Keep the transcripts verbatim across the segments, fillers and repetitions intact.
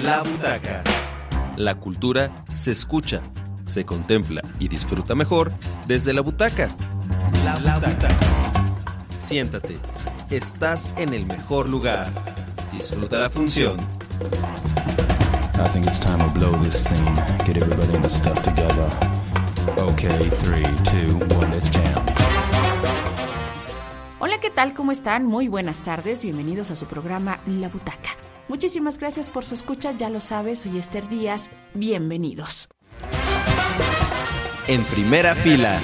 La Butaca. La cultura se escucha, se contempla y disfruta mejor desde la butaca. La Butaca. Siéntate, estás en el mejor lugar. Disfruta la función. I think it's time to blow this scene. Get everybody in the stuff together. Okay, three, two, one, let's jam. Hola, ¿qué tal? ¿Cómo están? Muy buenas tardes. Bienvenidos a su programa La Butaca. Muchísimas gracias por su escucha. Ya lo sabes, soy Esther Díaz. Bienvenidos. En primera fila.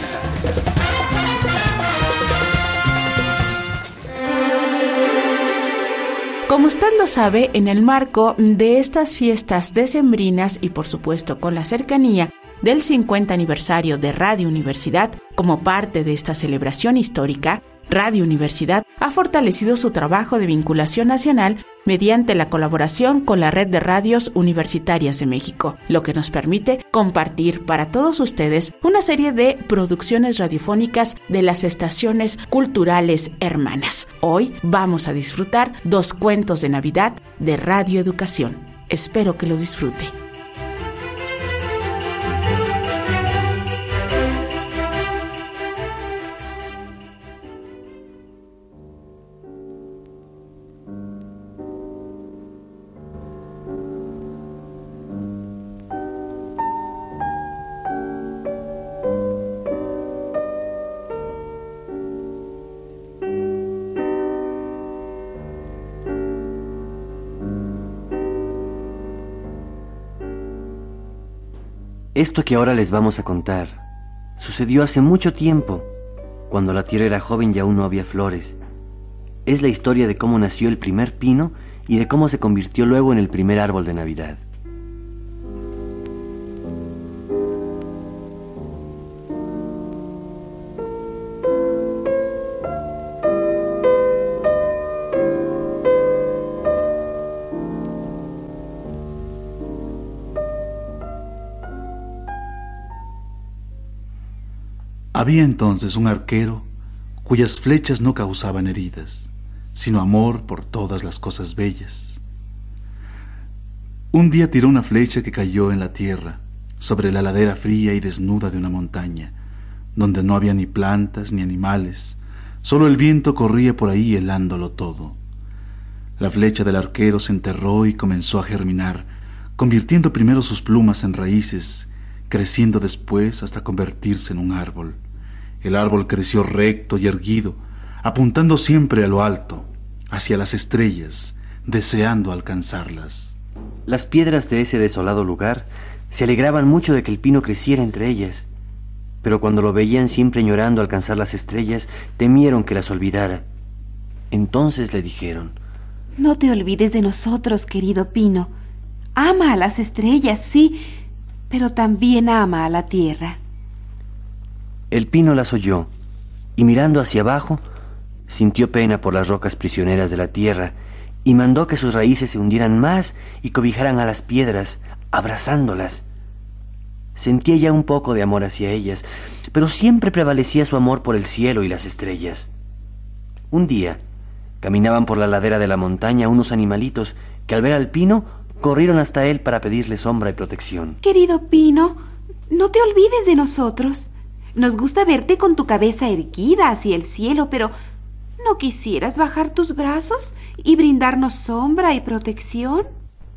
Como usted lo sabe, en el marco de estas fiestas decembrinas y por supuesto con la cercanía del cincuenta aniversario de Radio Universidad, como parte de esta celebración histórica, Radio Universidad ha fortalecido su trabajo de vinculación nacional mediante la colaboración con la Red de Radios Universitarias de México, lo que nos permite compartir para todos ustedes una serie de producciones radiofónicas de las estaciones culturales hermanas. Hoy vamos a disfrutar dos cuentos de Navidad de Radio Educación. Espero que los disfrute. Esto que ahora les vamos a contar sucedió hace mucho tiempo, cuando la tierra era joven y aún no había flores. Es la historia de cómo nació el primer pino y de cómo se convirtió luego en el primer árbol de Navidad. Había entonces un arquero cuyas flechas no causaban heridas, sino amor por todas las cosas bellas. Un día tiró una flecha que cayó en la tierra, sobre la ladera fría y desnuda de una montaña, donde no había ni plantas ni animales, solo el viento corría por ahí helándolo todo. La flecha del arquero se enterró y comenzó a germinar, convirtiendo primero sus plumas en raíces, creciendo después hasta convertirse en un árbol. El árbol creció recto y erguido, apuntando siempre a lo alto, hacia las estrellas, deseando alcanzarlas. Las piedras de ese desolado lugar se alegraban mucho de que el pino creciera entre ellas, pero cuando lo veían siempre añorando alcanzar las estrellas, temieron que las olvidara. Entonces le dijeron: No te olvides de nosotros, querido pino. Ama a las estrellas, sí, pero también ama a la tierra. El pino las oyó, y mirando hacia abajo, sintió pena por las rocas prisioneras de la tierra, y mandó que sus raíces se hundieran más y cobijaran a las piedras, abrazándolas. Sentía ya un poco de amor hacia ellas, pero siempre prevalecía su amor por el cielo y las estrellas. Un día, caminaban por la ladera de la montaña unos animalitos que al ver al pino, corrieron hasta él para pedirle sombra y protección. Querido pino, no te olvides de nosotros. Nos gusta verte con tu cabeza erguida hacia el cielo, pero ¿no quisieras bajar tus brazos y brindarnos sombra y protección?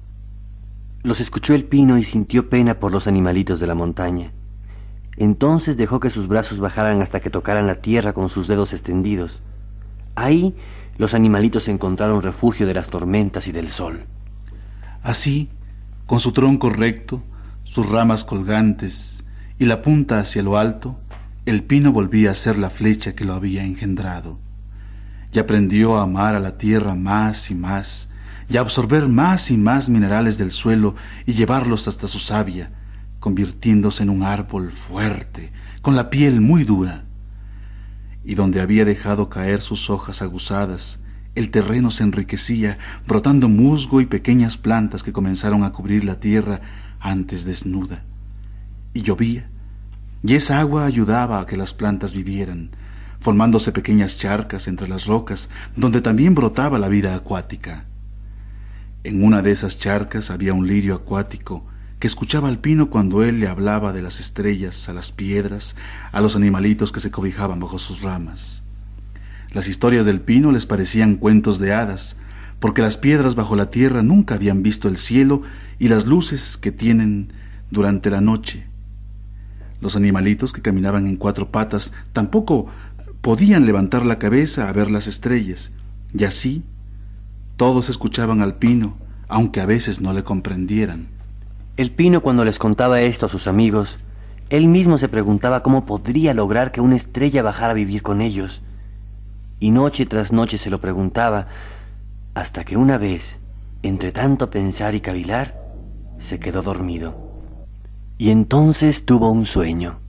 Los escuchó el pino y sintió pena por los animalitos de la montaña. Entonces dejó que sus brazos bajaran hasta que tocaran la tierra con sus dedos extendidos. Ahí los animalitos encontraron refugio de las tormentas y del sol. Así, con su tronco recto, sus ramas colgantes y la punta hacia lo alto, el pino volvía a ser la flecha que lo había engendrado. Y aprendió a amar a la tierra más y más, y a absorber más y más minerales del suelo y llevarlos hasta su savia, convirtiéndose en un árbol fuerte, con la piel muy dura. Y donde había dejado caer sus hojas aguzadas, el terreno se enriquecía, brotando musgo y pequeñas plantas que comenzaron a cubrir la tierra antes desnuda. Y llovía, y esa agua ayudaba a que las plantas vivieran, formándose pequeñas charcas entre las rocas, donde también brotaba la vida acuática. En una de esas charcas había un lirio acuático que escuchaba al pino cuando él le hablaba de las estrellas, a las piedras, a los animalitos que se cobijaban bajo sus ramas. Las historias del pino les parecían cuentos de hadas, porque las piedras bajo la tierra nunca habían visto el cielo y las luces que tienen durante la noche. Los animalitos que caminaban en cuatro patas tampoco podían levantar la cabeza a ver las estrellas, y así todos escuchaban al pino, aunque a veces no le comprendieran. El pino, cuando les contaba esto a sus amigos, él mismo se preguntaba cómo podría lograr que una estrella bajara a vivir con ellos. Y noche tras noche se lo preguntaba, hasta que una vez, entre tanto pensar y cavilar, se quedó dormido. Y entonces tuvo un sueño.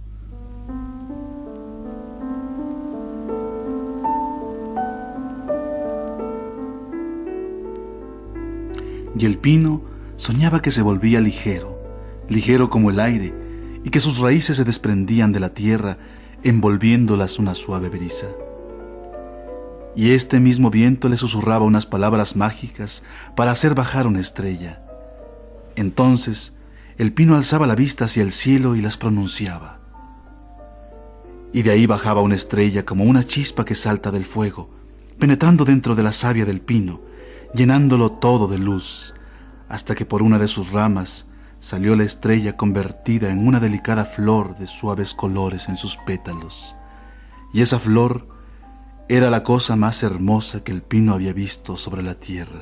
Y el pino soñaba que se volvía ligero, ligero como el aire, y que sus raíces se desprendían de la tierra, envolviéndolas una suave brisa. Y este mismo viento le susurraba unas palabras mágicas para hacer bajar una estrella. Entonces el pino alzaba la vista hacia el cielo y las pronunciaba. Y de ahí bajaba una estrella como una chispa que salta del fuego, penetrando dentro de la savia del pino, llenándolo todo de luz, hasta que por una de sus ramas salió la estrella convertida en una delicada flor de suaves colores en sus pétalos. Y esa flor era la cosa más hermosa que el pino había visto sobre la tierra.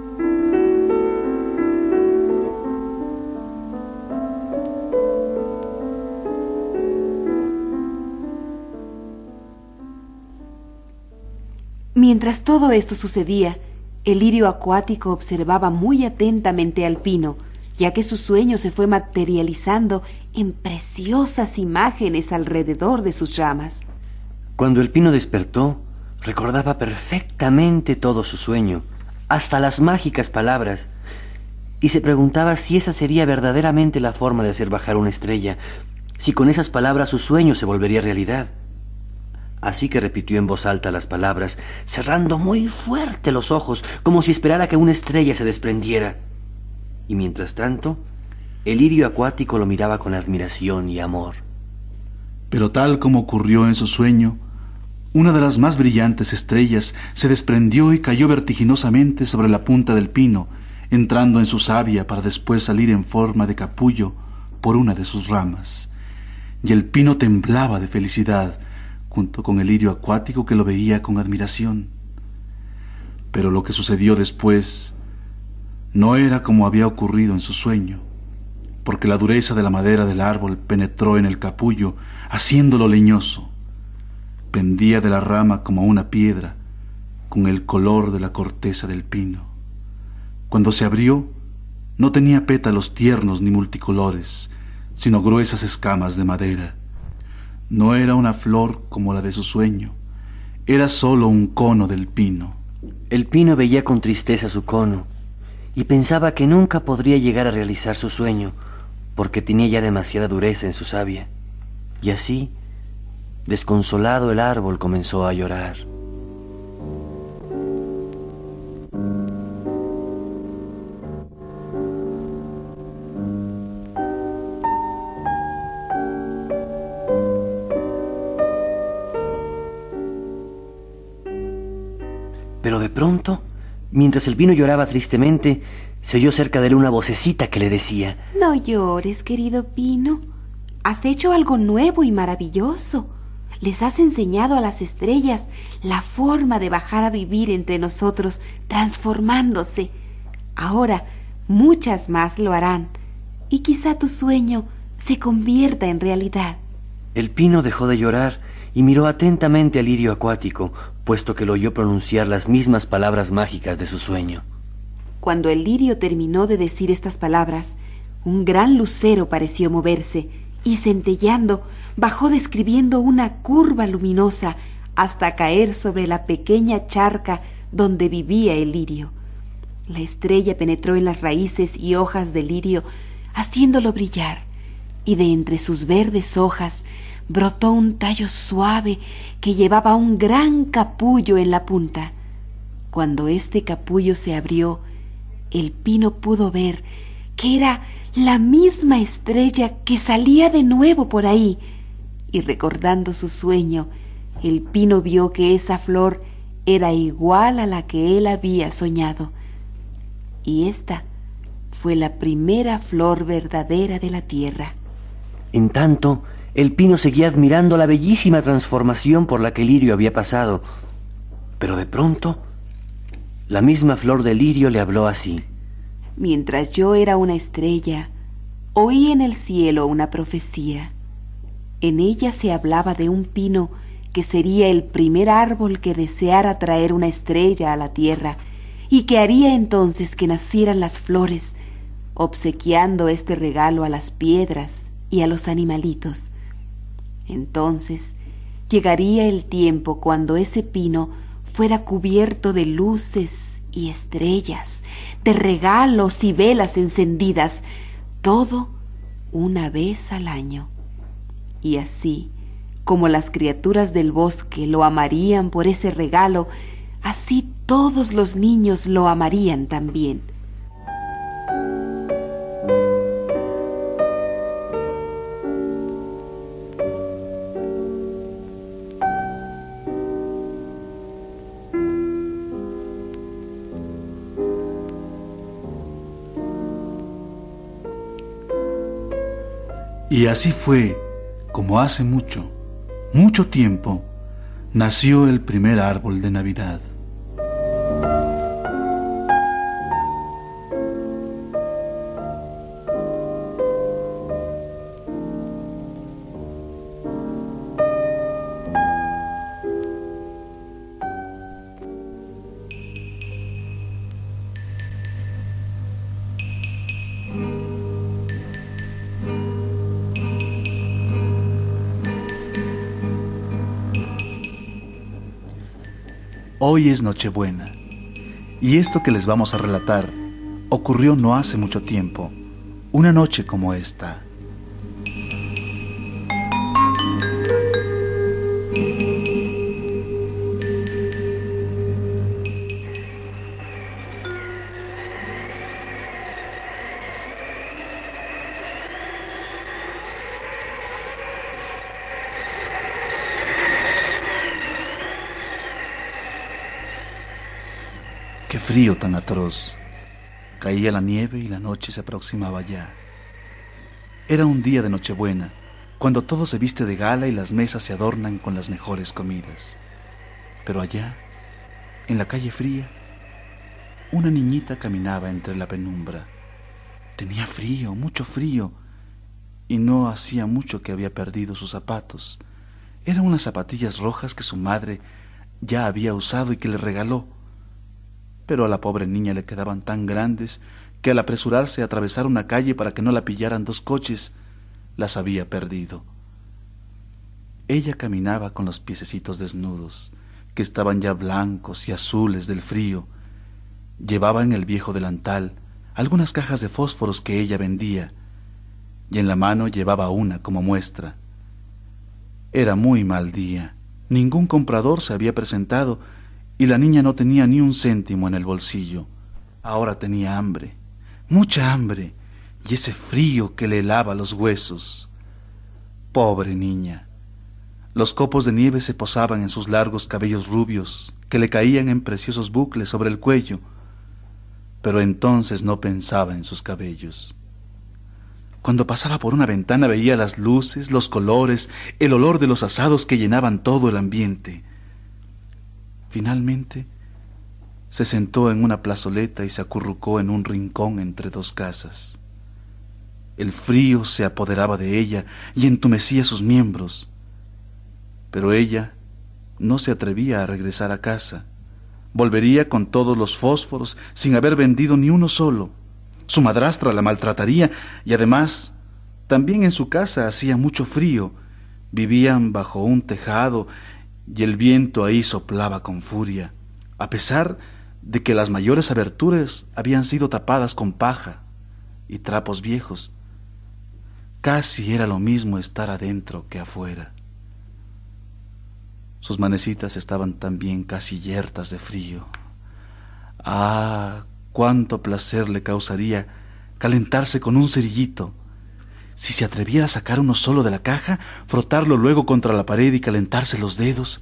Mientras todo esto sucedía, el lirio acuático observaba muy atentamente al pino, ya que su sueño se fue materializando en preciosas imágenes alrededor de sus ramas. Cuando el pino despertó, recordaba perfectamente todo su sueño, hasta las mágicas palabras, y se preguntaba si esa sería verdaderamente la forma de hacer bajar una estrella, si con esas palabras su sueño se volvería realidad. Así que repitió en voz alta las palabras, cerrando muy fuerte los ojos, como si esperara que una estrella se desprendiera. Y mientras tanto, el lirio acuático lo miraba con admiración y amor. Pero tal como ocurrió en su sueño, una de las más brillantes estrellas se desprendió y cayó vertiginosamente sobre la punta del pino, entrando en su savia para después salir en forma de capullo por una de sus ramas. Y el pino temblaba de felicidad, junto con el lirio acuático que lo veía con admiración. Pero lo que sucedió después no era como había ocurrido en su sueño, porque la dureza de la madera del árbol penetró en el capullo, haciéndolo leñoso. Pendía de la rama como una piedra, con el color de la corteza del pino. Cuando se abrió, no tenía pétalos tiernos ni multicolores, sino gruesas escamas de madera. No era una flor como la de su sueño, era solo un cono del pino. El pino veía con tristeza su cono y pensaba que nunca podría llegar a realizar su sueño, porque tenía ya demasiada dureza en su savia. Y así, desconsolado, el árbol comenzó a llorar. Pero de pronto, mientras el pino lloraba tristemente, se oyó cerca de él una vocecita que le decía: No llores, querido pino. Has hecho algo nuevo y maravilloso. Les has enseñado a las estrellas la forma de bajar a vivir entre nosotros, transformándose. Ahora, muchas más lo harán, y quizá tu sueño se convierta en realidad. El pino dejó de llorar y miró atentamente al lirio acuático, puesto que lo oyó pronunciar las mismas palabras mágicas de su sueño. Cuando el lirio terminó de decir estas palabras, un gran lucero pareció moverse y, centelleando, bajó describiendo una curva luminosa hasta caer sobre la pequeña charca donde vivía el lirio. La estrella penetró en las raíces y hojas del lirio, haciéndolo brillar, y de entre sus verdes hojas brotó un tallo suave que llevaba un gran capullo en la punta. Cuando este capullo se abrió, el pino pudo ver que era la misma estrella que salía de nuevo por ahí, y recordando su sueño, el pino vio que esa flor era igual a la que él había soñado, y esta fue la primera flor verdadera de la tierra. En tanto, el pino seguía admirando la bellísima transformación por la que el lirio había pasado, pero de pronto, la misma flor del lirio le habló así: Mientras yo era una estrella, oí en el cielo una profecía. En ella se hablaba de un pino que sería el primer árbol que deseara traer una estrella a la tierra y que haría entonces que nacieran las flores, obsequiando este regalo a las piedras y a los animalitos. Entonces llegaría el tiempo cuando ese pino fuera cubierto de luces y estrellas, de regalos y velas encendidas, todo una vez al año. Y así, como las criaturas del bosque lo amarían por ese regalo, así todos los niños lo amarían también. Y así fue como hace mucho, mucho tiempo, nació el primer árbol de Navidad. Hoy es Nochebuena, y esto que les vamos a relatar ocurrió no hace mucho tiempo, una noche como esta. ¡Qué frío tan atroz! Caía la nieve y la noche se aproximaba ya. Era un día de Nochebuena, cuando todo se viste de gala y las mesas se adornan con las mejores comidas. Pero allá, en la calle fría, una niñita caminaba entre la penumbra. Tenía frío, mucho frío, y no hacía mucho que había perdido sus zapatos. Eran unas zapatillas rojas que su madre ya había usado y que le regaló. Pero a la pobre niña le quedaban tan grandes que al apresurarse a atravesar una calle para que no la pillaran dos coches, las había perdido. Ella caminaba con los piececitos desnudos, que estaban ya blancos y azules del frío. Llevaba en el viejo delantal algunas cajas de fósforos que ella vendía, y en la mano llevaba una como muestra. Era muy mal día, ningún comprador se había presentado, y la niña no tenía ni un céntimo en el bolsillo. Ahora tenía hambre, mucha hambre, y ese frío que le helaba los huesos. Pobre niña. Los copos de nieve se posaban en sus largos cabellos rubios, que le caían en preciosos bucles sobre el cuello, pero entonces no pensaba en sus cabellos. Cuando pasaba por una ventana veía las luces, los colores, el olor de los asados que llenaban todo el ambiente. Finalmente, se sentó en una plazoleta y se acurrucó en un rincón entre dos casas. El frío se apoderaba de ella y entumecía sus miembros, pero ella no se atrevía a regresar a casa. Volvería con todos los fósforos sin haber vendido ni uno solo. Su madrastra la maltrataría y además, también en su casa hacía mucho frío. Vivían bajo un tejado y el viento ahí soplaba con furia, a pesar de que las mayores aberturas habían sido tapadas con paja y trapos viejos. Casi era lo mismo estar adentro que afuera. Sus manecitas estaban también casi yertas de frío. Ah, cuánto placer le causaría calentarse con un cerillito. Si se atreviera a sacar uno solo de la caja, frotarlo luego contra la pared y calentarse los dedos.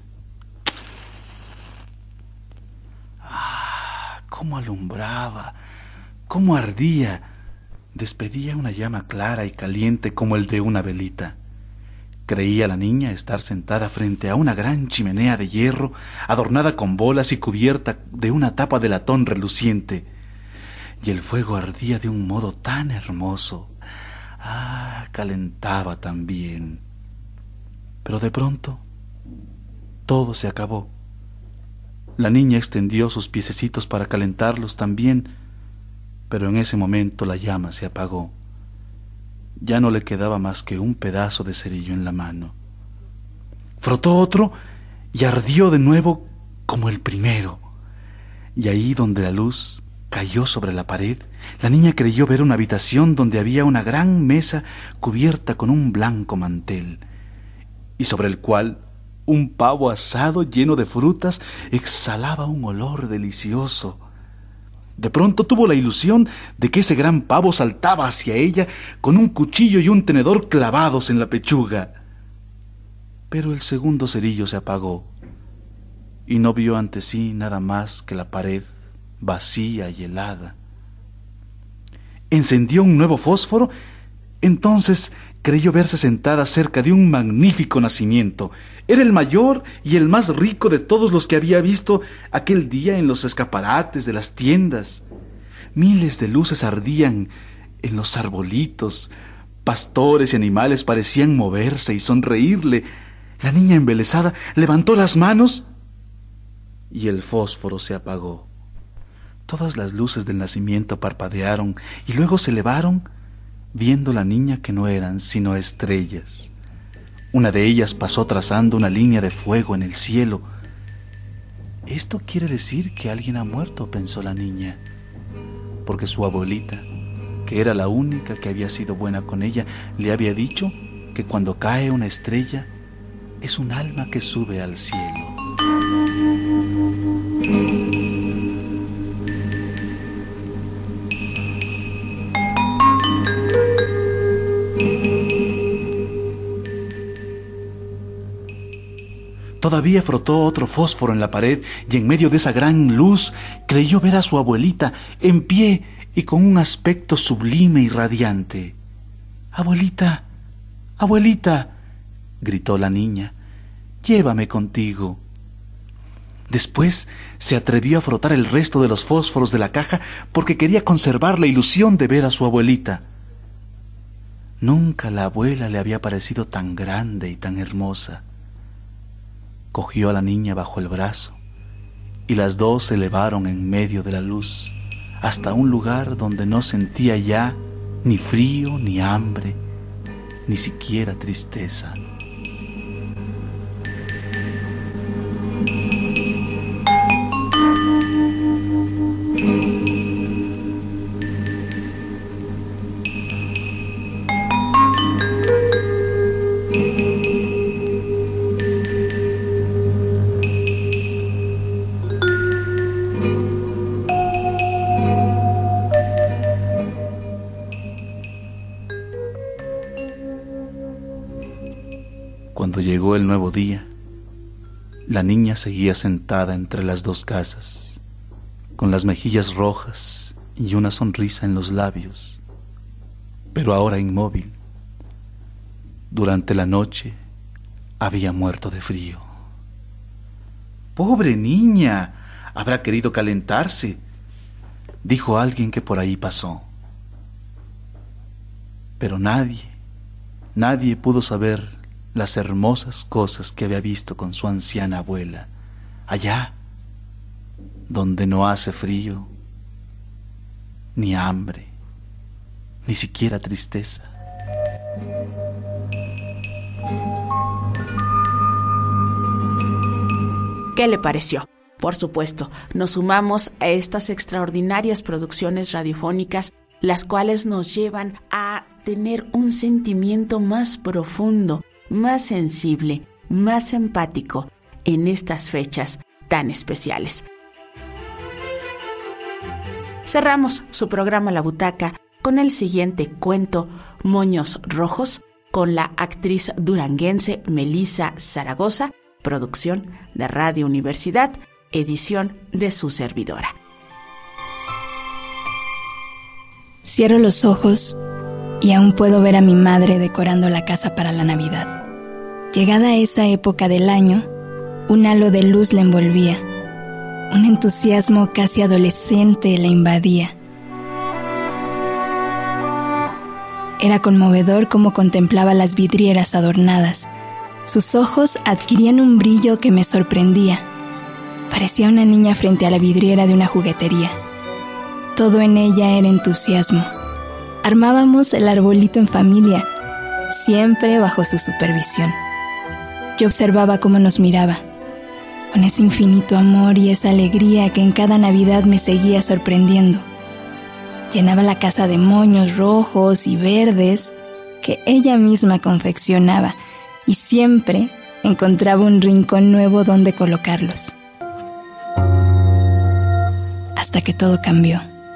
¡Ah! ¡Cómo alumbraba! ¡Cómo ardía! Despedía una llama clara y caliente como el de una velita. Creía la niña estar sentada frente a una gran chimenea de hierro, adornada con bolas y cubierta de una tapa de latón reluciente. Y el fuego ardía de un modo tan hermoso. Ah, calentaba también. Pero de pronto, todo se acabó. La niña extendió sus piececitos para calentarlos también, pero en ese momento la llama se apagó. Ya no le quedaba más que un pedazo de cerillo en la mano. Frotó otro y ardió de nuevo como el primero. Y ahí donde la luz cayó sobre la pared, la niña creyó ver una habitación donde había una gran mesa cubierta con un blanco mantel, y sobre el cual un pavo asado lleno de frutas exhalaba un olor delicioso. De pronto tuvo la ilusión de que ese gran pavo saltaba hacia ella con un cuchillo y un tenedor clavados en la pechuga. Pero el segundo cerillo se apagó y no vio ante sí nada más que la pared vacía y helada. Encendió un nuevo fósforo, entonces creyó verse sentada cerca de un magnífico nacimiento. Era el mayor y el más rico de todos los que había visto aquel día en los escaparates de las tiendas. Miles de luces ardían en los arbolitos. Pastores y animales parecían moverse y sonreírle. La niña embelesada levantó las manos y el fósforo se apagó. Todas las luces del nacimiento parpadearon y luego se elevaron, viendo la niña que no eran sino estrellas. Una de ellas pasó trazando una línea de fuego en el cielo. Esto quiere decir que alguien ha muerto, pensó la niña, porque su abuelita, que era la única que había sido buena con ella, le había dicho que cuando cae una estrella es un alma que sube al cielo. Todavía frotó otro fósforo en la pared y en medio de esa gran luz creyó ver a su abuelita en pie y con un aspecto sublime y radiante. «Abuelita, abuelita», gritó la niña, «llévame contigo». Después se atrevió a frotar el resto de los fósforos de la caja porque quería conservar la ilusión de ver a su abuelita. Nunca la abuela le había parecido tan grande y tan hermosa. Cogió a la niña bajo el brazo y las dos se elevaron en medio de la luz hasta un lugar donde no sentía ya ni frío, ni hambre, ni siquiera tristeza. Cuando llegó el nuevo día, la niña seguía sentada entre las dos casas, con las mejillas rojas y una sonrisa en los labios, pero ahora inmóvil. Durante la noche había muerto de frío. «¡Pobre niña! Habrá querido calentarse», dijo alguien que por ahí pasó. Pero nadie, nadie pudo saber las hermosas cosas que había visto con su anciana abuela, allá donde no hace frío, ni hambre, ni siquiera tristeza. ¿Qué le pareció? Por supuesto, nos sumamos a estas extraordinarias producciones radiofónicas, las cuales nos llevan a tener un sentimiento más profundo, más sensible, más empático en estas fechas tan especiales. cerramos su programa La Butaca con el siguiente cuento, Moños Rojos, con la actriz duranguense Melissa Zaragoza, producción de Radio Universidad, edición de su servidora. Cierro los ojos y aún puedo ver a mi madre decorando la casa para la Navidad. Llegada esa época del año, un halo de luz la envolvía. Un entusiasmo casi adolescente la invadía. Era conmovedor cómo contemplaba las vidrieras adornadas. Sus ojos adquirían un brillo que me sorprendía. Parecía una niña frente a la vidriera de una juguetería. Todo en ella era entusiasmo. Armábamos el arbolito en familia, siempre bajo su supervisión. Yo observaba cómo nos miraba, con ese infinito amor y esa alegría que en cada Navidad me seguía sorprendiendo. Llenaba la casa de moños rojos y verdes que ella misma confeccionaba y siempre encontraba un rincón nuevo donde colocarlos. Hasta que todo cambió.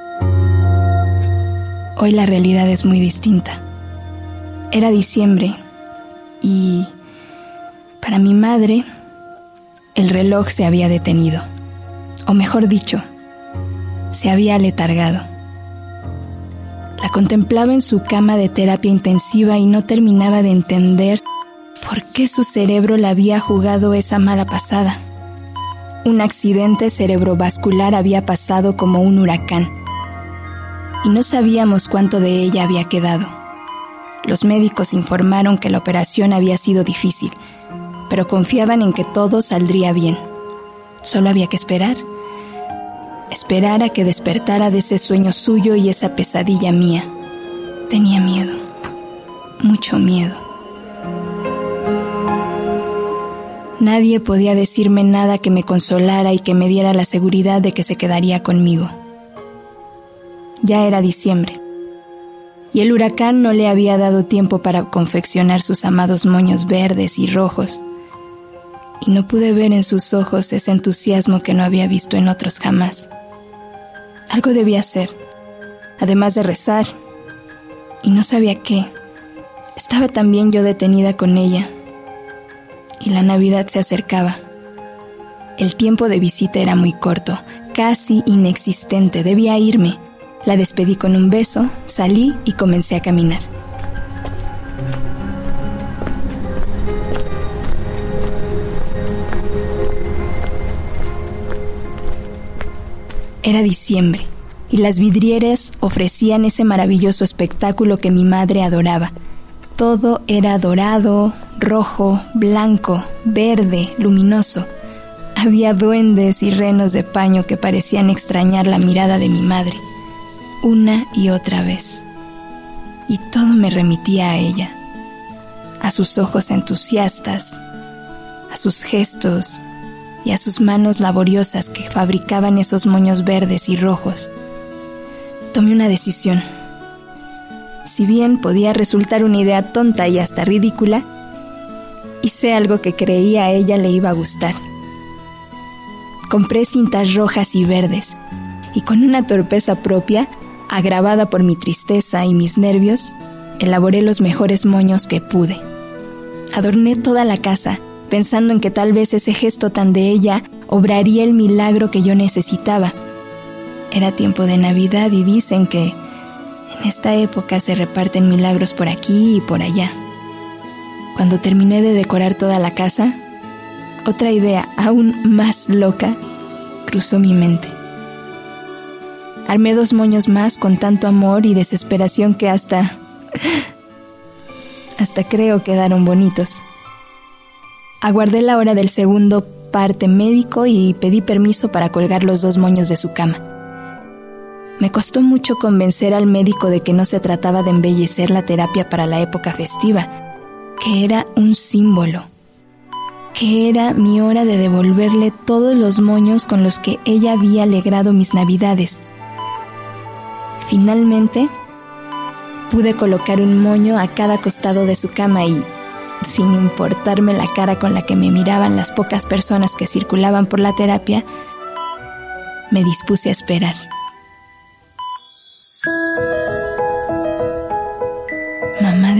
Hoy la realidad es muy distinta. Era diciembre y, para mi madre, el reloj se había detenido, o mejor dicho, se había aletargado. La contemplaba en su cama de terapia intensiva y no terminaba de entender por qué su cerebro le había jugado esa mala pasada. Un accidente cerebrovascular había pasado como un huracán, y no sabíamos cuánto de ella había quedado. Los médicos informaron que la operación había sido difícil, pero confiaban en que todo saldría bien. Solo había que esperar. Esperar a que despertara de ese sueño suyo y esa pesadilla mía. Tenía miedo, mucho miedo. Nadie podía decirme nada que me consolara y que me diera la seguridad de que se quedaría conmigo. Ya era diciembre, y el huracán no le había dado tiempo para confeccionar sus amados moños verdes y rojos. Y no pude ver en sus ojos ese entusiasmo que no había visto en otros jamás. Algo debía hacer, además de rezar, y no sabía qué. Estaba también yo detenida con ella, y la Navidad se acercaba. El tiempo de visita era muy corto, casi inexistente, debía irme. La despedí con un beso, salí y comencé a caminar. Era diciembre, y las vidrieras ofrecían ese maravilloso espectáculo que mi madre adoraba. Todo era dorado, rojo, blanco, verde, luminoso. Había duendes y renos de paño que parecían extrañar la mirada de mi madre, una y otra vez. Y todo me remitía a ella, a sus ojos entusiastas, a sus gestos y a sus manos laboriosas que fabricaban esos moños verdes y rojos. Tomé una decisión. Si bien podía resultar una idea tonta y hasta ridícula, hice algo que creía a ella le iba a gustar. Compré cintas rojas y verdes, y con una torpeza propia, agravada por mi tristeza y mis nervios, elaboré los mejores moños que pude. Adorné toda la casa, pensando en que tal vez ese gesto tan de ella obraría el milagro que yo necesitaba. Era tiempo de Navidad y dicen que en esta época se reparten milagros por aquí y por allá. Cuando terminé de decorar toda la casa, otra idea aún más loca cruzó mi mente. Armé dos moños más con tanto amor y desesperación que hasta... hasta creo quedaron bonitos. Aguardé la hora del segundo parte médico y pedí permiso para colgar los dos moños de su cama. Me costó mucho convencer al médico de que no se trataba de embellecer la terapia para la época festiva, que era un símbolo, que era mi hora de devolverle todos los moños con los que ella había alegrado mis navidades. Finalmente, pude colocar un moño a cada costado de su cama y, sin importarme la cara con la que me miraban las pocas personas que circulaban por la terapia, me dispuse a esperar.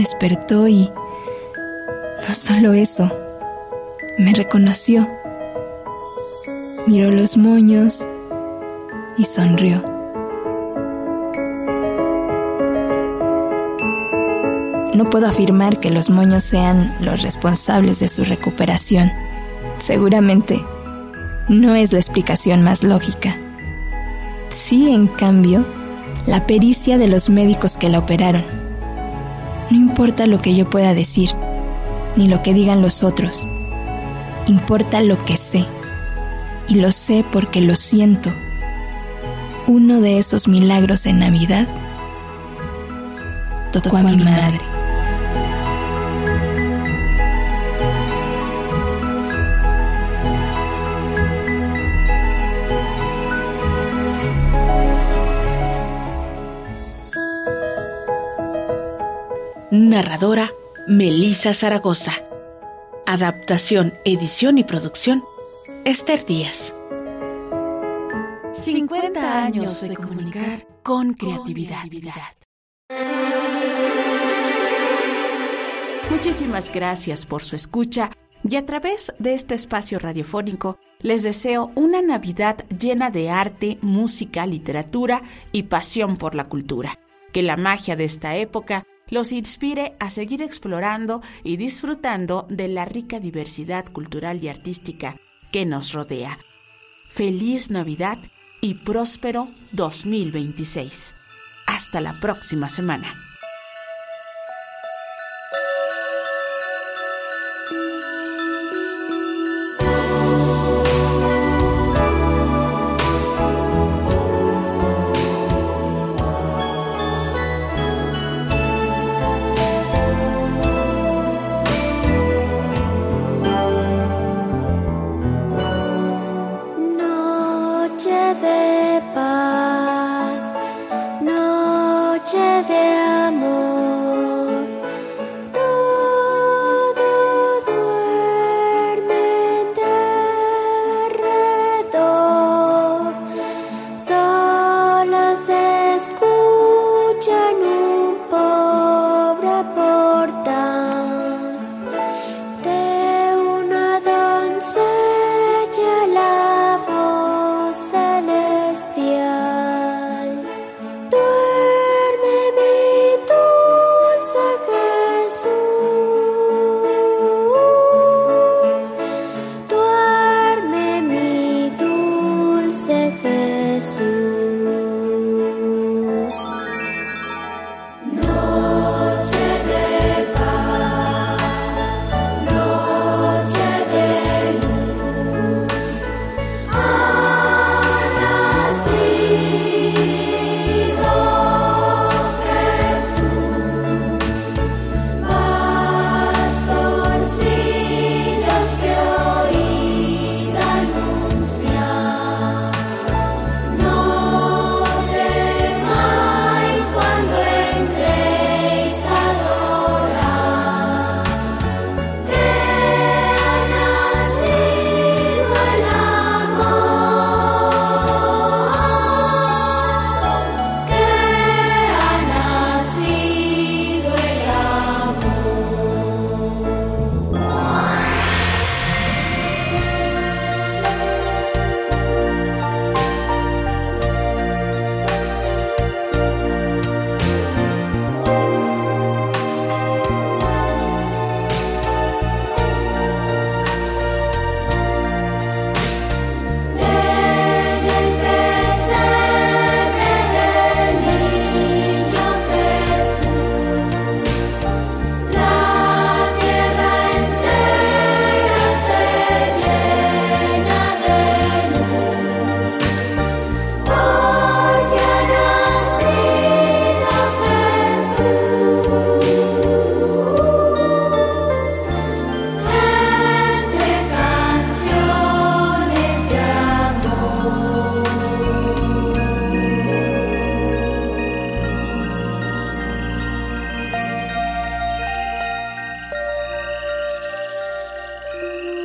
despertó y... no solo eso, me reconoció. Miró los moños y sonrió. No puedo afirmar que los moños sean los responsables de su recuperación. Seguramente no es la explicación más lógica. Sí, en cambio, la pericia de los médicos que la operaron. No importa lo que yo pueda decir, ni lo que digan los otros. Importa lo que sé. Y lo sé porque lo siento. Uno de esos milagros en Navidad tocó a mi madre. Narradora Melissa Zaragoza. Adaptación, edición y producción Esther Díaz. cincuenta años de comunicar con creatividad. Muchísimas gracias por su escucha y a través de este espacio radiofónico les deseo una Navidad llena de arte, música, literatura y pasión por la cultura. Que la magia de esta época los inspire a seguir explorando y disfrutando de la rica diversidad cultural y artística que nos rodea. Feliz Navidad y próspero dos mil veintiséis. Hasta la próxima semana.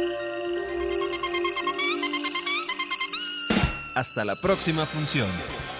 Hasta la próxima función.